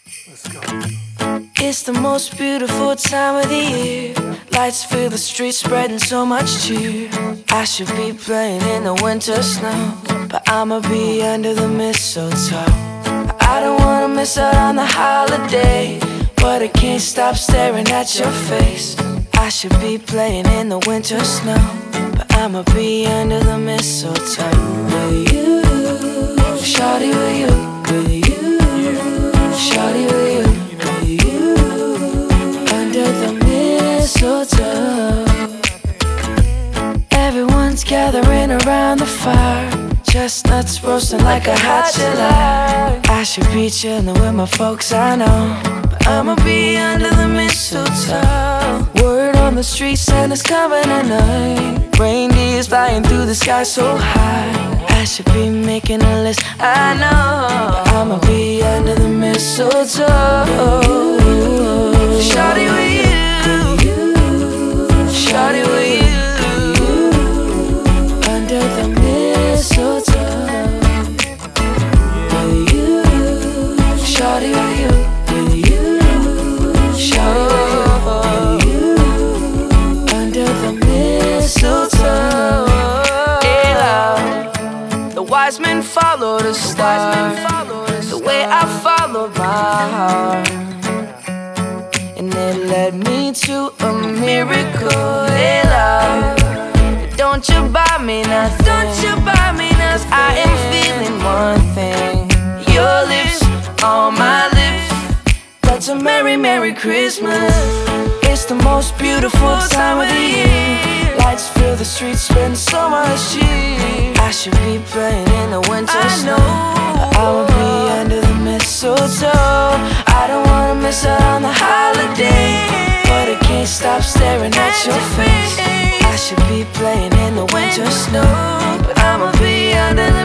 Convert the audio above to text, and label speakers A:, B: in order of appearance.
A: Let's go.
B: It's the most beautiful time of the year. Lights fill the streets, spreading so much cheer. I should be playing in the winter snow, but I'ma be under the mistletoe. I don't wanna miss out on the holiday, but I can't stop staring at your face. I should be playing in the winter snow, but I'ma be under the mistletoe. With you, shawty, with you, with you, shawty, with you, with you, under the mistletoe. Everyone's gathering around the fire, chestnuts roasting like a hot July. I should be chilling with my folks, I know, but I'ma be under the mistletoe. Word on the street, Santa's coming tonight. Reindeers flying through the sky so high. I should be making a list, I know, but I'ma be under the mistletoe. Shawty with you, shawty with you, under the mistletoe. With you, shawty with you, with you, shawty with you, under the mistletoe. Yeah, love. The wise men followed the star, the way I followed my heart, and it led me to a miracle. Hey, love, don't you buy me nothing, don't you buy me nothing. I am feeling one thing, your lips on my lips. That's a merry, merry Christmas. It's the most beautiful time of the year. Lights fill the streets, spend so much cheer. I should be playing in the winter snow, but I will be under the mistletoe. I don't wanna miss out on the holiday, but I can't stop staring at your face. I should be playing in the winter snow, but I'ma be under the